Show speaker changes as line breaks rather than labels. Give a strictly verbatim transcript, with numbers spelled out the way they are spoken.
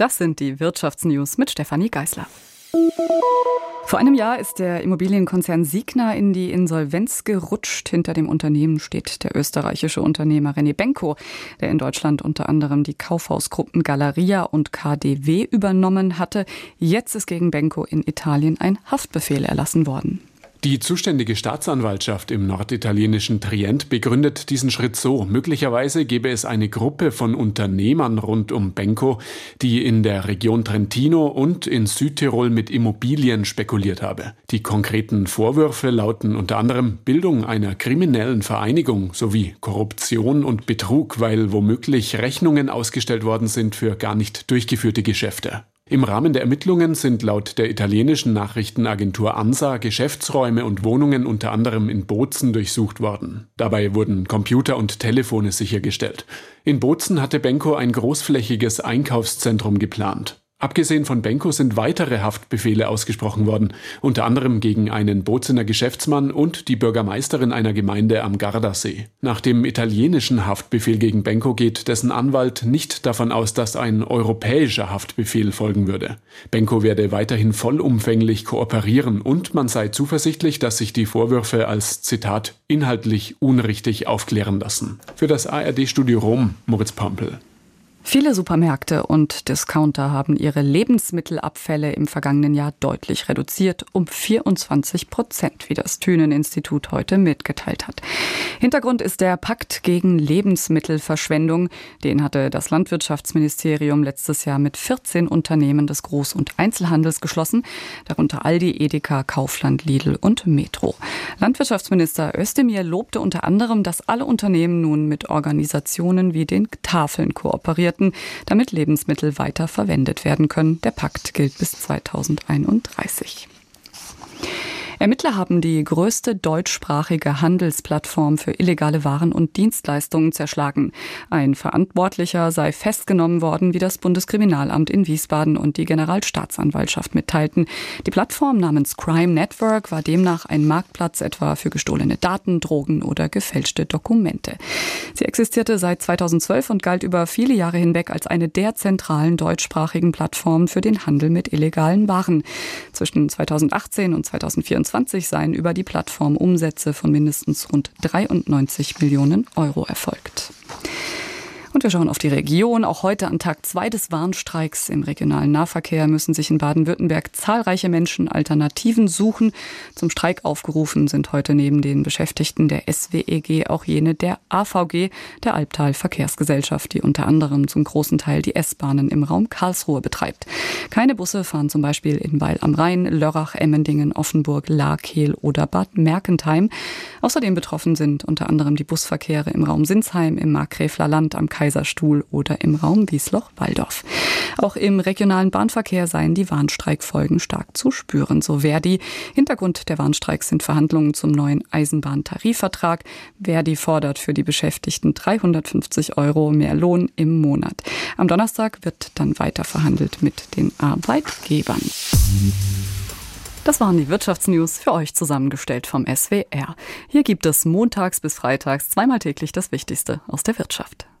Das sind die Wirtschaftsnews mit Stefanie Geisler. Vor einem Jahr ist der Immobilienkonzern Signa in die Insolvenz gerutscht. Hinter dem Unternehmen steht der österreichische Unternehmer René Benko, der in Deutschland unter anderem die Kaufhausgruppen Galeria und K D W übernommen hatte. Jetzt ist gegen Benko in Italien ein Haftbefehl erlassen worden.
Die zuständige Staatsanwaltschaft im norditalienischen Trient begründet diesen Schritt so: Möglicherweise gäbe es eine Gruppe von Unternehmern rund um Benko, die in der Region Trentino und in Südtirol mit Immobilien spekuliert habe. Die konkreten Vorwürfe lauten unter anderem Bildung einer kriminellen Vereinigung sowie Korruption und Betrug, weil womöglich Rechnungen ausgestellt worden sind für gar nicht durchgeführte Geschäfte. Im Rahmen der Ermittlungen sind laut der italienischen Nachrichtenagentur ANSA Geschäftsräume und Wohnungen unter anderem in Bozen durchsucht worden. Dabei wurden Computer und Telefone sichergestellt. In Bozen hatte Benko ein großflächiges Einkaufszentrum geplant. Abgesehen von Benko sind weitere Haftbefehle ausgesprochen worden, unter anderem gegen einen Bozener Geschäftsmann und die Bürgermeisterin einer Gemeinde am Gardasee. Nach dem italienischen Haftbefehl gegen Benko geht dessen Anwalt nicht davon aus, dass ein europäischer Haftbefehl folgen würde. Benko werde weiterhin vollumfänglich kooperieren und man sei zuversichtlich, dass sich die Vorwürfe als, Zitat, inhaltlich unrichtig aufklären lassen. Für das A R D-Studio Rom, Moritz Pampel.
Viele Supermärkte und Discounter haben ihre Lebensmittelabfälle im vergangenen Jahr deutlich reduziert, um vierundzwanzig Prozent, wie das Thünen-Institut heute mitgeteilt hat. Hintergrund ist der Pakt gegen Lebensmittelverschwendung. Den hatte das Landwirtschaftsministerium letztes Jahr mit vierzehn Unternehmen des Groß- und Einzelhandels geschlossen, darunter Aldi, Edeka, Kaufland, Lidl und Metro. Landwirtschaftsminister Özdemir lobte unter anderem, dass alle Unternehmen nun mit Organisationen wie den Tafeln kooperieren, damit Lebensmittel weiter verwendet werden können. Der Pakt gilt bis zweitausendeinunddreißig. Ermittler haben die größte deutschsprachige Handelsplattform für illegale Waren und Dienstleistungen zerschlagen. Ein Verantwortlicher sei festgenommen worden, wie das Bundeskriminalamt in Wiesbaden und die Generalstaatsanwaltschaft mitteilten. Die Plattform namens Crime Network war demnach ein Marktplatz etwa für gestohlene Daten, Drogen oder gefälschte Dokumente. Sie existierte seit zweitausendzwölf und galt über viele Jahre hinweg als eine der zentralen deutschsprachigen Plattformen für den Handel mit illegalen Waren. Zwischen zweitausendachtzehn und zweitausendvierundzwanzig seien über die Plattform Umsätze von mindestens rund dreiundneunzig Millionen Euro erfolgt. Und wir schauen auf die Region. Auch heute an Tag zwei des Warnstreiks im regionalen Nahverkehr müssen sich in Baden-Württemberg zahlreiche Menschen Alternativen suchen. Zum Streik aufgerufen sind heute neben den Beschäftigten der S W E G auch jene der A V G, der Albtal Verkehrsgesellschaft, die unter anderem zum großen Teil die S-Bahnen im Raum Karlsruhe betreibt. Keine Busse fahren zum Beispiel in Weil am Rhein, Lörrach, Emmendingen, Offenburg, Lahr, Kehl oder Bad Mergentheim. Außerdem betroffen sind unter anderem die Busverkehre im Raum Sinsheim, im Markgräfler Land, am Kaiserstuhl oder im Raum Wiesloch-Walldorf. Auch im regionalen Bahnverkehr seien die Warnstreikfolgen stark zu spüren, so Verdi. Hintergrund der Warnstreiks sind Verhandlungen zum neuen Eisenbahntarifvertrag. Verdi fordert für die Beschäftigten dreihundertfünfzig Euro mehr Lohn im Monat. Am Donnerstag wird dann weiter verhandelt mit den Arbeitgebern. Das waren die Wirtschaftsnews für euch zusammengestellt vom S W R. Hier gibt es montags bis freitags zweimal täglich das Wichtigste aus der Wirtschaft.